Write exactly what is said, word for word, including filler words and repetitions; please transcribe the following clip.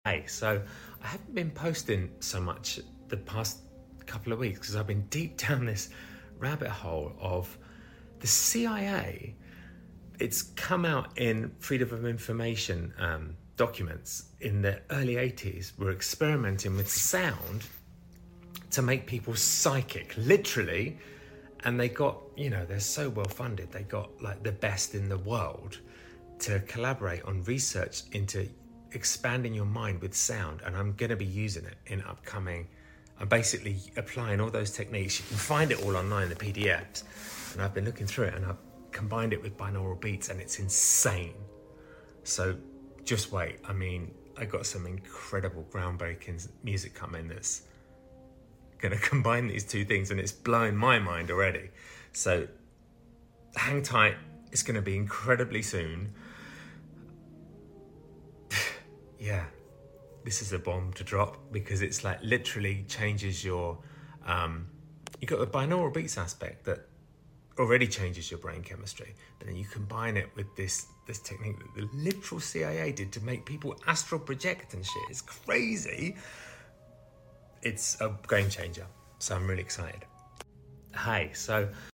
Hey, so I haven't been posting so much the past couple of weeks because I've been deep down this rabbit hole of the C I A. It's come out in Freedom of Information um, documents in the early eighties. Were experimenting with sound to make people psychic, literally. And they got, you know, they're so well funded. They got like the best in the world to collaborate on research into expanding your mind with sound. And I'm going to be using it in upcoming. I'm basically applying all those techniques. You can find it all online, the P D Fs. And I've been looking through it and I've combined it with binaural beats and it's insane. So just wait. I mean, I got some incredible groundbreaking music coming that's going to combine these two things and it's blowing my mind already. So hang tight. It's going to be incredibly soon. Yeah, this is a bomb to drop because it's like literally changes your, um, you got the binaural beats aspect that already changes your brain chemistry, but then you combine it with this this technique that the literal C I A did to make people astral project and shit. It's crazy. It's a game changer. So I'm really excited. Hey, so